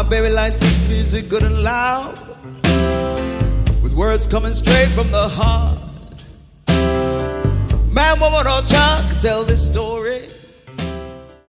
baby likes this music good and loud, with words coming straight from the heart. Man, woman, or child can tell this story